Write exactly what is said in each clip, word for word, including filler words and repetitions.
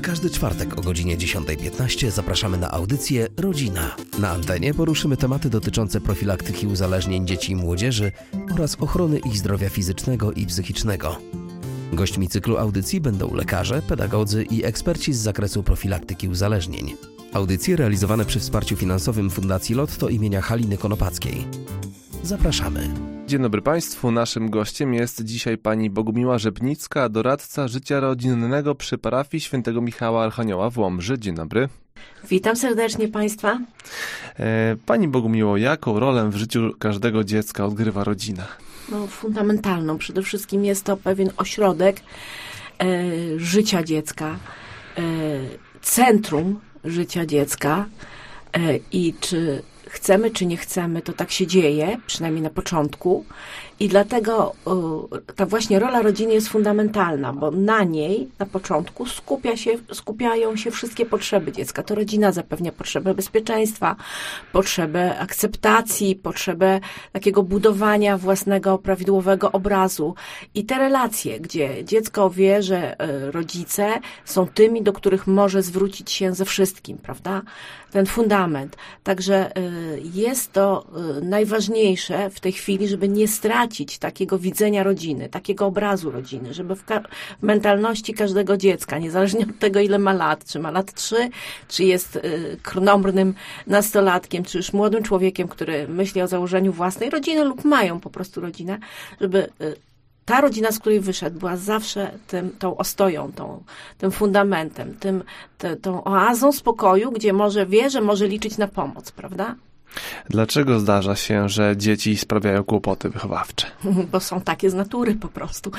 każdy czwartek o godzinie dziesiąta piętnaście zapraszamy na audycję Rodzina. Na antenie poruszymy tematy dotyczące profilaktyki uzależnień dzieci i młodzieży oraz ochrony ich zdrowia fizycznego i psychicznego. Gośćmi cyklu audycji będą lekarze, pedagodzy i eksperci z zakresu profilaktyki uzależnień. Audycje realizowane przy wsparciu finansowym Fundacji Lotto imienia Haliny Konopackiej. Zapraszamy. Dzień dobry Państwu. Naszym gościem jest dzisiaj pani Bogumiła Rzepnicka, doradca życia rodzinnego przy parafii Świętego Michała Archanioła w Łomży. Dzień dobry. Witam serdecznie Państwa. Pani Bogumiło, jaką rolę w życiu każdego dziecka odgrywa rodzina? No, fundamentalną. Przede wszystkim jest to pewien ośrodek e, życia dziecka, e, centrum życia dziecka e, i czy chcemy, czy nie chcemy, to tak się dzieje, przynajmniej na początku. I dlatego y, ta właśnie rola rodziny jest fundamentalna, bo na niej na początku skupia się, skupiają się wszystkie potrzeby dziecka. To rodzina zapewnia potrzebę bezpieczeństwa, potrzebę akceptacji, potrzebę takiego budowania własnego prawidłowego obrazu. I te relacje, gdzie dziecko wie, że y, rodzice są tymi, do których może zwrócić się ze wszystkim, prawda? Ten fundament. Także y, jest to y, najważniejsze w tej chwili, żeby nie stracić takiego widzenia rodziny, takiego obrazu rodziny, żeby w, ka- w mentalności każdego dziecka, niezależnie od tego, ile ma lat, czy ma lat trzy, czy jest y, krnąbrnym nastolatkiem, czy już młodym człowiekiem, który myśli o założeniu własnej rodziny lub mają po prostu rodzinę, żeby y, ta rodzina, z której wyszedł, była zawsze tym, tą ostoją, tą, tym fundamentem, tym, te, tą oazą spokoju, gdzie może wie, że może liczyć na pomoc, prawda? Dlaczego zdarza się, że dzieci sprawiają kłopoty wychowawcze? Bo są takie z natury po prostu.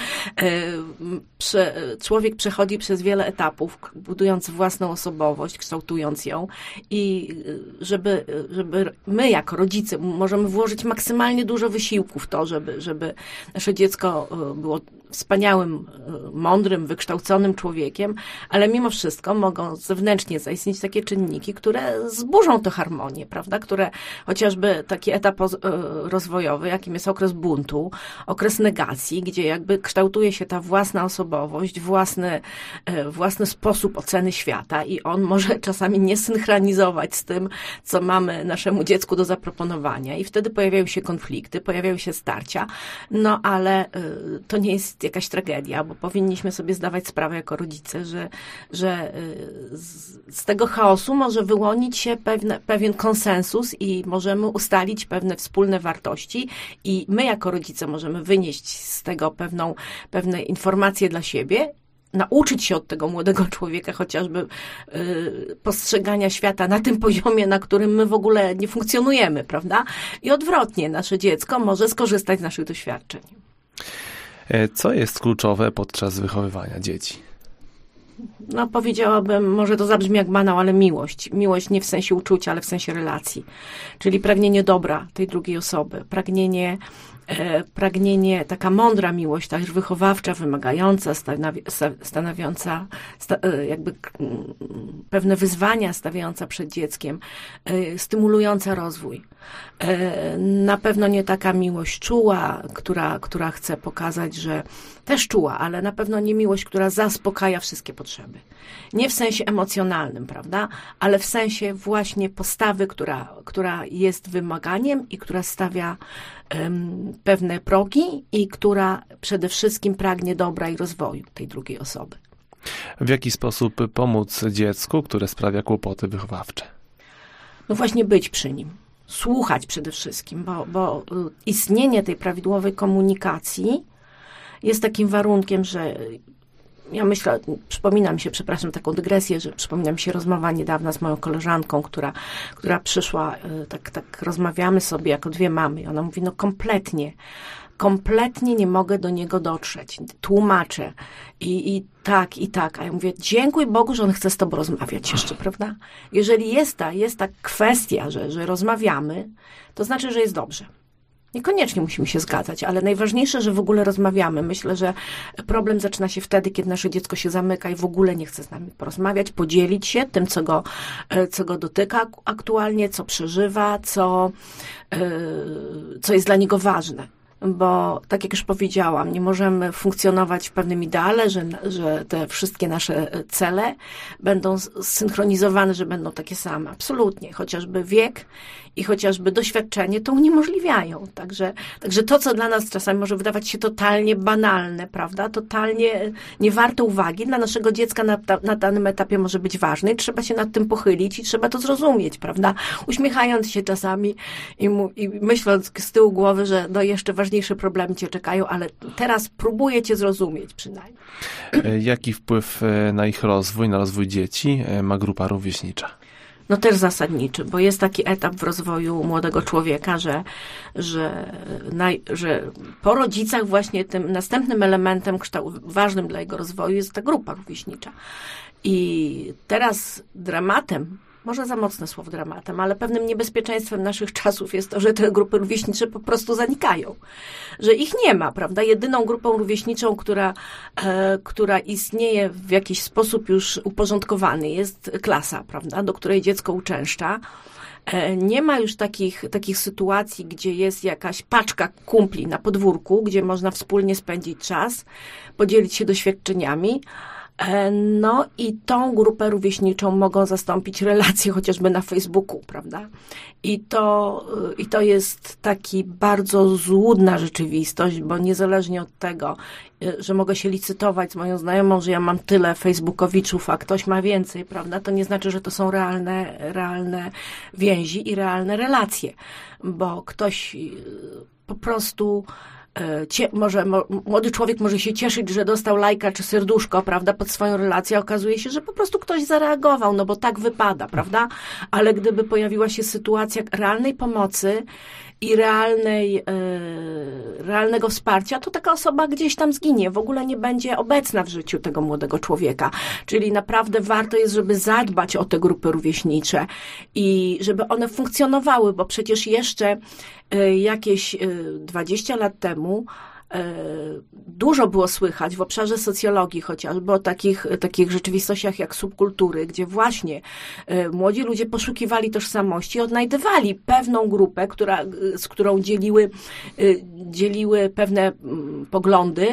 Prze, człowiek przechodzi przez wiele etapów, budując własną osobowość, kształtując ją i żeby, żeby my jako rodzice możemy włożyć maksymalnie dużo wysiłku w to, żeby, żeby nasze dziecko było wspaniałym, mądrym, wykształconym człowiekiem, ale mimo wszystko mogą zewnętrznie zaistnieć takie czynniki, które zburzą tę harmonię, prawda? Które chociażby taki etap rozwojowy, jakim jest okres buntu, okres negacji, gdzie jakby kształtuje się ta własna osobowość, własny, własny sposób oceny świata i on może czasami nie synchronizować z tym, co mamy naszemu dziecku do zaproponowania i wtedy pojawiają się konflikty, pojawiają się starcia, no ale to nie jest jakaś tragedia, bo powinniśmy sobie zdawać sprawę jako rodzice, że, że z, z tego chaosu może wyłonić się pewne, pewien konsensus i możemy ustalić pewne wspólne wartości i my jako rodzice możemy wynieść z tego pewną, pewne informacje dla siebie, nauczyć się od tego młodego człowieka chociażby y, postrzegania świata na tym poziomie, na którym my w ogóle nie funkcjonujemy, prawda? I odwrotnie, nasze dziecko może skorzystać z naszych doświadczeń. Co jest kluczowe podczas wychowywania dzieci? No powiedziałabym, może to zabrzmi jak banał, ale miłość. Miłość nie w sensie uczucia, ale w sensie relacji. Czyli pragnienie dobra tej drugiej osoby. Pragnienie, e, pragnienie taka mądra miłość, też wychowawcza, wymagająca, stanowi, stanowiąca sta, e, jakby m, pewne wyzwania stawiająca przed dzieckiem, e, stymulująca rozwój. E, na pewno nie taka miłość czuła, która, która chce pokazać, że też czuła, ale na pewno nie miłość, która zaspokaja wszystkie potrzeby. Nie w sensie emocjonalnym, prawda? Ale w sensie właśnie postawy, która, która jest wymaganiem i która stawia um, pewne progi i która przede wszystkim pragnie dobra i rozwoju tej drugiej osoby. W jaki sposób pomóc dziecku, które sprawia kłopoty wychowawcze? No właśnie być przy nim. Słuchać przede wszystkim, bo, bo istnienie tej prawidłowej komunikacji jest takim warunkiem, że ja myślę, przypomina mi się, przepraszam, taką dygresję, że przypomina mi się rozmowa niedawna z moją koleżanką, która, która przyszła, tak, tak rozmawiamy sobie jako dwie mamy i ona mówi, no kompletnie, kompletnie nie mogę do niego dotrzeć. Tłumaczę i, i tak, i tak. A ja mówię, dziękuj Bogu, że on chce z tobą rozmawiać jeszcze, prawda? Jeżeli jest ta, jest ta kwestia, że, że rozmawiamy, to znaczy, że jest dobrze. Niekoniecznie musimy się zgadzać, ale najważniejsze, że w ogóle rozmawiamy. Myślę, że problem zaczyna się wtedy, kiedy nasze dziecko się zamyka i w ogóle nie chce z nami porozmawiać, podzielić się tym, co go, co go dotyka aktualnie, co przeżywa, co, co jest dla niego ważne. bo tak jak już powiedziałam, nie możemy funkcjonować w pewnym ideale, że, że te wszystkie nasze cele będą zsynchronizowane, że będą takie same. Absolutnie. Chociażby wiek i chociażby doświadczenie to uniemożliwiają. Także, także to, co dla nas czasami może wydawać się totalnie banalne, prawda, totalnie nie warte uwagi, dla naszego dziecka na, na danym etapie może być ważne i trzeba się nad tym pochylić i trzeba to zrozumieć, prawda, uśmiechając się czasami i, mu, i myśląc z tyłu głowy, że no jeszcze ważniejsze problemy cię czekają, ale teraz próbuję cię zrozumieć przynajmniej. Jaki wpływ na ich rozwój, na rozwój dzieci ma grupa rówieśnicza? No też zasadniczy, bo jest taki etap w rozwoju młodego człowieka, że, że, naj, że po rodzicach właśnie tym następnym elementem kształt, ważnym dla jego rozwoju jest ta grupa rówieśnicza. I teraz dramatem, może za mocne słowo dramatem, ale pewnym niebezpieczeństwem naszych czasów jest to, że te grupy rówieśnicze po prostu zanikają. Że ich nie ma, prawda? Jedyną grupą rówieśniczą, która, e, która istnieje w jakiś sposób już uporządkowany jest klasa, prawda? Do której dziecko uczęszcza. E, nie ma już takich, takich sytuacji, gdzie jest jakaś paczka kumpli na podwórku, gdzie można wspólnie spędzić czas, podzielić się doświadczeniami. No i tą grupę rówieśniczą mogą zastąpić relacje chociażby na Facebooku, prawda? I to, i to jest taki bardzo złudna rzeczywistość, bo niezależnie od tego, że mogę się licytować z moją znajomą, że ja mam tyle facebookowiczów, a ktoś ma więcej, prawda? To nie znaczy, że to są realne, realne więzi i realne relacje, bo ktoś po prostu Cie, może, mo, młody człowiek może się cieszyć, że dostał lajka czy serduszko, prawda, pod swoją relację, a okazuje się, że po prostu ktoś zareagował, no bo tak wypada, prawda? Ale gdyby pojawiła się sytuacja realnej pomocy i realnej, e, realnego wsparcia, to taka osoba gdzieś tam zginie, w ogóle nie będzie obecna w życiu tego młodego człowieka. Czyli naprawdę warto jest, żeby zadbać o te grupy rówieśnicze i żeby one funkcjonowały, bo przecież jeszcze e, jakieś e, dwadzieścia lat temu dużo było słychać w obszarze socjologii chociażby o takich, takich rzeczywistościach jak subkultury, gdzie właśnie młodzi ludzie poszukiwali tożsamości, odnajdywali pewną grupę, która, z którą dzieliły, dzieliły pewne poglądy,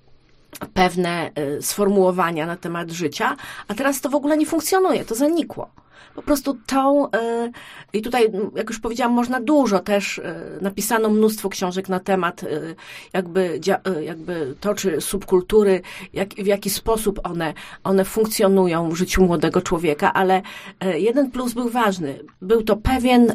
pewne sformułowania na temat życia, a teraz to w ogóle nie funkcjonuje, to zanikło. Po prostu tą, i tutaj, jak już powiedziałam, można dużo też, napisano mnóstwo książek na temat jakby, jakby to, czy subkultury, jak, w jaki sposób one, one funkcjonują w życiu młodego człowieka, ale jeden plus był ważny. Był to pewien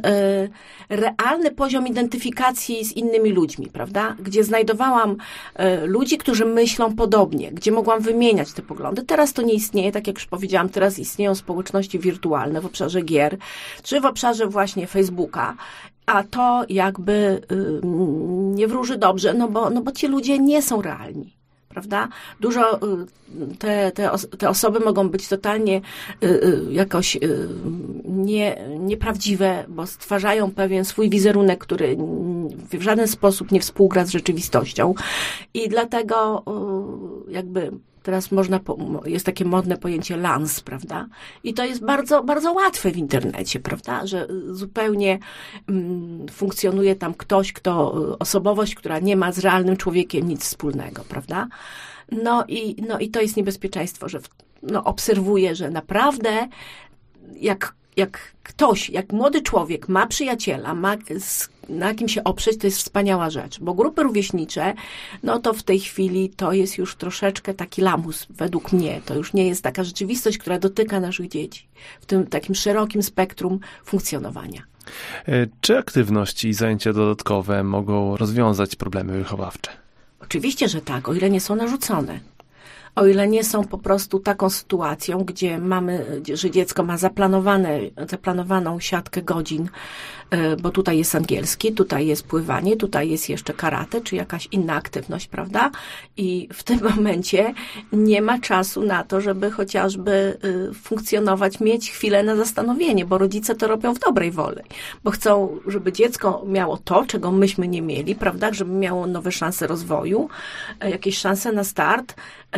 realny poziom identyfikacji z innymi ludźmi, prawda? Gdzie znajdowałam ludzi, którzy myślą podobnie, gdzie mogłam wymieniać te poglądy. Teraz to nie istnieje, tak jak już powiedziałam, teraz istnieją społeczności wirtualne w obszarze gier, czy w obszarze właśnie Facebooka, a to jakby y, nie wróży dobrze, no bo, no bo ci ludzie nie są realni, prawda? Dużo, y, te, te, os- te osoby mogą być totalnie y, y, jakoś y, nie, nieprawdziwe, bo stwarzają pewien swój wizerunek, który w żaden sposób nie współgra z rzeczywistością i dlatego y, jakby teraz można, jest takie modne pojęcie lans, prawda? I to jest bardzo, bardzo łatwe w internecie, prawda? Że zupełnie mm, funkcjonuje tam ktoś, kto, osobowość, która nie ma z realnym człowiekiem nic wspólnego, prawda? No i, no i to jest niebezpieczeństwo, że no, obserwuję, że naprawdę jak, jak ktoś, jak młody człowiek ma przyjaciela, ma na kim się oprzeć, to jest wspaniała rzecz, bo grupy rówieśnicze, no to w tej chwili to jest już troszeczkę taki lamus, według mnie. To już nie jest taka rzeczywistość, która dotyka naszych dzieci w tym takim szerokim spektrum funkcjonowania. Czy aktywności i zajęcia dodatkowe mogą rozwiązać problemy wychowawcze? Oczywiście, że tak, o ile nie są narzucone. O ile nie są po prostu taką sytuacją, gdzie mamy, że dziecko ma zaplanowane, zaplanowaną siatkę godzin, bo tutaj jest angielski, tutaj jest pływanie, tutaj jest jeszcze karate, czy jakaś inna aktywność, prawda? I w tym momencie nie ma czasu na to, żeby chociażby funkcjonować, mieć chwilę na zastanowienie, bo rodzice to robią w dobrej woli, bo chcą, żeby dziecko miało to, czego myśmy nie mieli, prawda? Żeby miało nowe szanse rozwoju, jakieś szanse na start,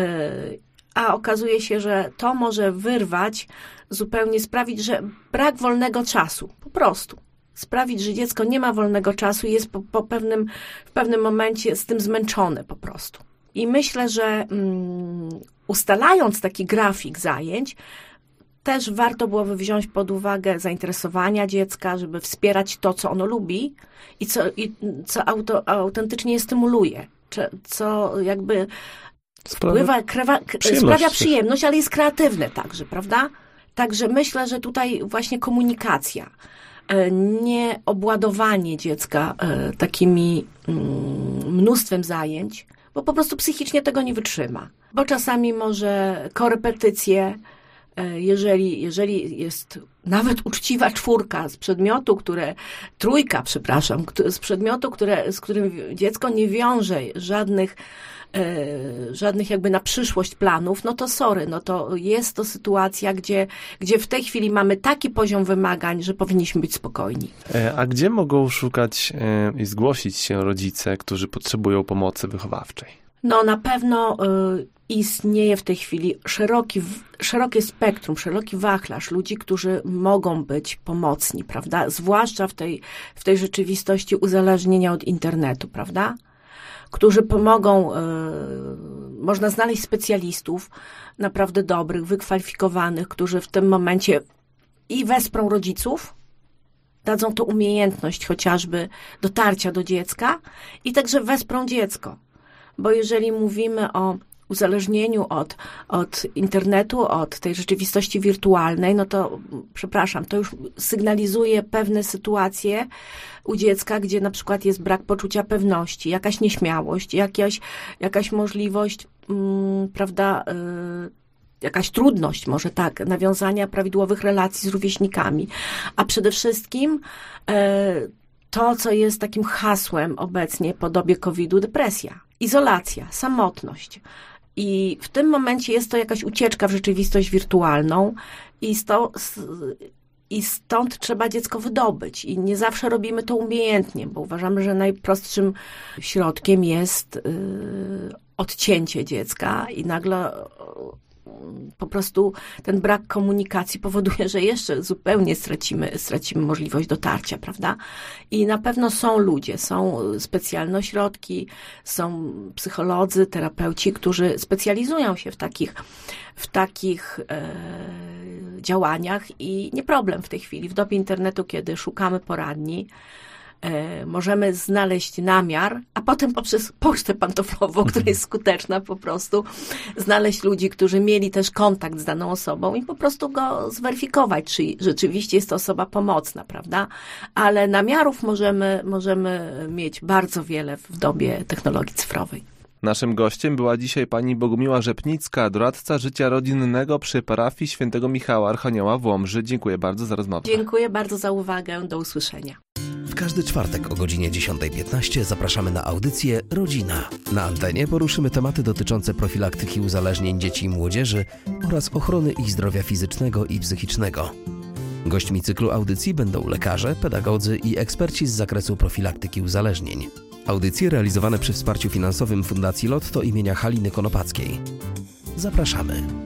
a okazuje się, że to może wyrwać, zupełnie sprawić, że brak wolnego czasu, po prostu. sprawić, że dziecko nie ma wolnego czasu i jest po, po pewnym, w pewnym momencie z tym zmęczone po prostu. I myślę, że mm, ustalając taki grafik zajęć, też warto byłoby wziąć pod uwagę zainteresowania dziecka, żeby wspierać to, co ono lubi i co, i co auto, autentycznie je stymuluje, czy, co jakby wpływa, krewa, sprawia przyjemność, ale jest kreatywne także, prawda? Także myślę, że tutaj właśnie komunikacja, nie obładowanie dziecka takimi mnóstwem zajęć, bo po prostu psychicznie tego nie wytrzyma. Bo czasami może korepetycje, jeżeli, jeżeli jest nawet uczciwa czwórka z przedmiotu, które, trójka, przepraszam, z przedmiotu, które, z którym dziecko nie wiąże żadnych żadnych jakby na przyszłość planów, no to sorry, no to jest to sytuacja, gdzie, gdzie w tej chwili mamy taki poziom wymagań, że powinniśmy być spokojni. A gdzie mogą szukać i zgłosić się rodzice, którzy potrzebują pomocy wychowawczej? No na pewno y, istnieje w tej chwili szeroki, szerokie spektrum, szeroki wachlarz ludzi, którzy mogą być pomocni, prawda? Zwłaszcza w tej, w tej rzeczywistości uzależnienia od internetu, prawda? Którzy pomogą, y, można znaleźć specjalistów naprawdę dobrych, wykwalifikowanych, którzy w tym momencie i wesprą rodziców, dadzą to umiejętność chociażby dotarcia do dziecka i także wesprą dziecko. Bo jeżeli mówimy o uzależnieniu od, od internetu, od tej rzeczywistości wirtualnej, no to, przepraszam, to już sygnalizuje pewne sytuacje u dziecka, gdzie na przykład jest brak poczucia pewności, jakaś nieśmiałość, jakaś, jakaś możliwość, mm, prawda, y, jakaś trudność, może tak, nawiązania prawidłowych relacji z rówieśnikami. A przede wszystkim y, to, co jest takim hasłem obecnie po dobie kowida, depresja, izolacja, samotność. I w tym momencie jest to jakaś ucieczka w rzeczywistość wirtualną i, sto, i stąd trzeba dziecko wydobyć. I nie zawsze robimy to umiejętnie, bo uważamy, że najprostszym środkiem jest yy, odcięcie dziecka i nagle po prostu ten brak komunikacji powoduje, że jeszcze zupełnie stracimy, stracimy możliwość dotarcia, prawda? I na pewno są ludzie, są specjalne ośrodki, są psycholodzy, terapeuci, którzy specjalizują się w takich, w takich e, działaniach i nie problem w tej chwili. W dobie internetu, kiedy szukamy poradni, możemy znaleźć namiar, a potem poprzez pocztę pantoflową, która jest skuteczna po prostu, znaleźć ludzi, którzy mieli też kontakt z daną osobą i po prostu go zweryfikować, czy rzeczywiście jest to osoba pomocna, prawda? Ale namiarów możemy, możemy mieć bardzo wiele w dobie technologii cyfrowej. Naszym gościem była dzisiaj pani Bogumiła Rzepnicka, doradca życia rodzinnego przy parafii Świętego Michała Archanioła w Łomży. Dziękuję bardzo za rozmowę. Dziękuję bardzo za uwagę. Do usłyszenia. W każdy czwartek o godzinie dziesiątej piętnaście zapraszamy na audycję Rodzina. Na antenie poruszymy tematy dotyczące profilaktyki uzależnień dzieci i młodzieży oraz ochrony ich zdrowia fizycznego i psychicznego. Gośćmi cyklu audycji będą lekarze, pedagodzy i eksperci z zakresu profilaktyki uzależnień. Audycje realizowane przy wsparciu finansowym Fundacji Lotto imienia Haliny Konopackiej. Zapraszamy.